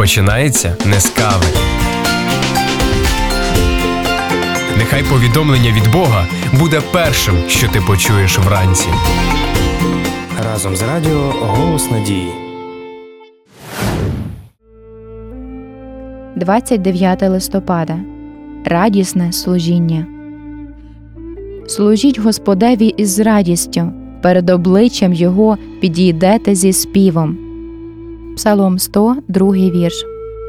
починається не з кави. Нехай повідомлення від Бога буде першим, що ти почуєш вранці. Разом з радіо «Голос надії». 29 листопада. Радісне служіння. Служіть Господеві із радістю, перед обличчям Його підійдете зі співом. Псалом 100, 2-й вірш.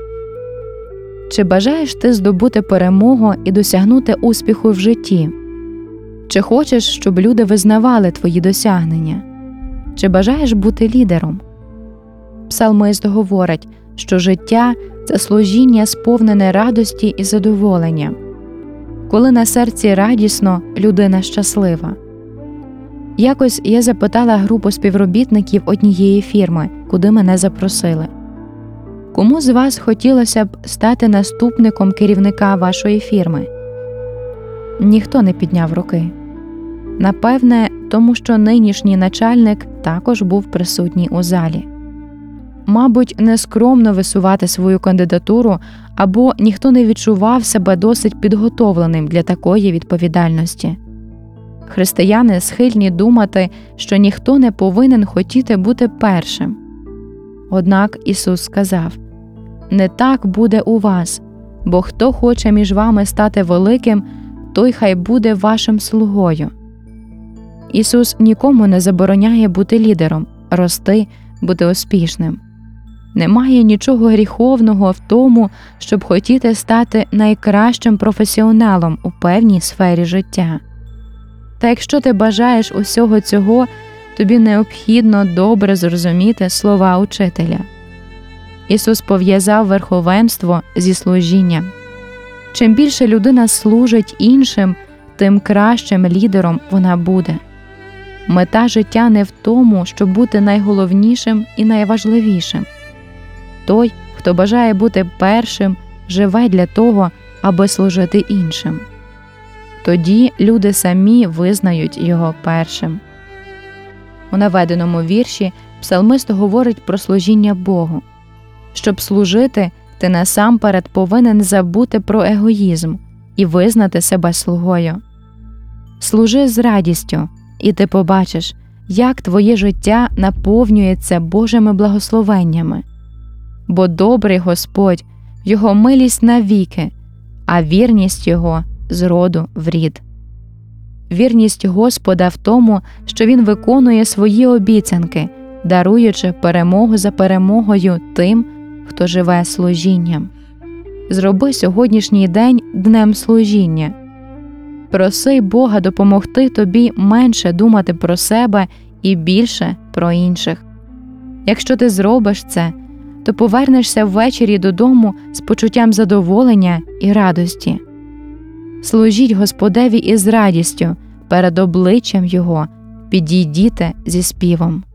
Чи бажаєш ти здобути перемогу і досягнути успіху в житті? Чи хочеш, щоб люди визнавали твої досягнення? Чи бажаєш бути лідером? Псалмист говорить, що життя – це служіння, сповнене радості і задоволення. Коли на серці радісно, людина щаслива. Якось я запитала групу співробітників однієї фірми, куди мене запросили. Кому з вас хотілося б стати наступником керівника вашої фірми? Ніхто не підняв руки. Напевне, тому що нинішній начальник також був присутній у залі. Мабуть, нескромно висувати свою кандидатуру, або ніхто не відчував себе досить підготовленим для такої відповідальності. Християни схильні думати, що ніхто не повинен хотіти бути першим. Однак Ісус сказав: «Не так буде у вас, бо хто хоче між вами стати великим, той хай буде вашим слугою». Ісус нікому не забороняє бути лідером, рости, бути успішним. Немає нічого гріховного в тому, щоб хотіти стати найкращим професіоналом у певній сфері життя. Та якщо ти бажаєш усього цього, тобі необхідно добре зрозуміти слова учителя. Ісус пов'язав верховенство зі служінням. Чим більше людина служить іншим, тим кращим лідером вона буде. Мета життя не в тому, щоб бути найголовнішим і найважливішим. Той, хто бажає бути першим, живе для того, аби служити іншим. Тоді люди самі визнають його першим. У наведеному вірші псалмист говорить про служіння Богу. Щоб служити, ти насамперед повинен забути про егоїзм і визнати себе слугою. Служи з радістю, і ти побачиш, як твоє життя наповнюється Божими благословеннями. Бо добрий Господь, Його милість навіки, а вірність Його з роду в рід. Вірність Господа в тому, що Він виконує свої обіцянки, даруючи перемогу за перемогою тим, хто живе служінням. Зроби сьогоднішній день днем служіння. Проси Бога допомогти тобі менше думати про себе і більше про інших. Якщо ти зробиш це, то повернешся ввечері додому з почуттям задоволення і радості. Служіть Господеві із радістю, перед обличчям Його підійдіте зі співом.